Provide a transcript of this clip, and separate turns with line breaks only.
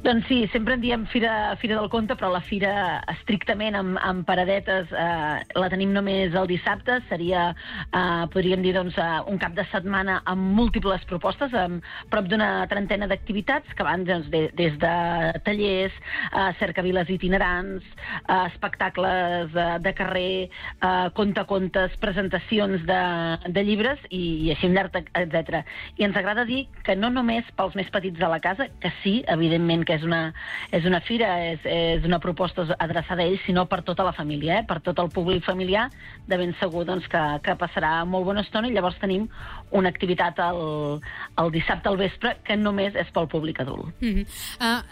Doncs sí, sempre en diem Fira del Conte, però la fira estrictament amb paradetes la tenim només el dissabte. Seria, podríem dir, doncs, un cap de setmana amb múltiples propostes, amb prop d'una trentena d'activitats que van des de tallers, cercaviles itinerants, espectacles de carrer, contacontes, presentacions de llibres i així un llarg, etc. I ens agrada dir que no només pels més petits de la casa, que sí, evidentment que és una fira, és una proposta adreçada a ells, sinó per tota la família, per tot el públic familiar, de ben segur doncs, que passarà molt bona estona, i llavors tenim una activitat el dissabte al vespre que només és pel públic adult.